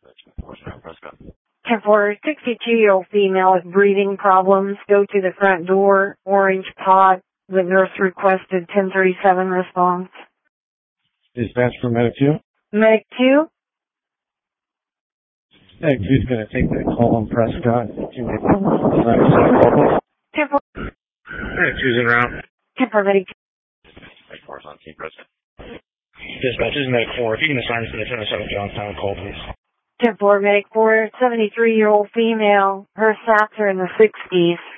Prescott. 10-4, 62-year-old female with breathing problems. Go to the front door. Orange pod. The nurse requested 1037 response. Dispatch for Medic 2. Medic 2. Medic 2 is going to take that call on Prescott. 10-4. Medic 2 is en route. 10-4, Medic 2. Medic 4 is on Team Prescott. Dispatch, this is Medic 4. If you can assign us to the 1007 Johnstown, call please. 10-4, Medic 4, 73-year-old female. Her SATs are in the 60s.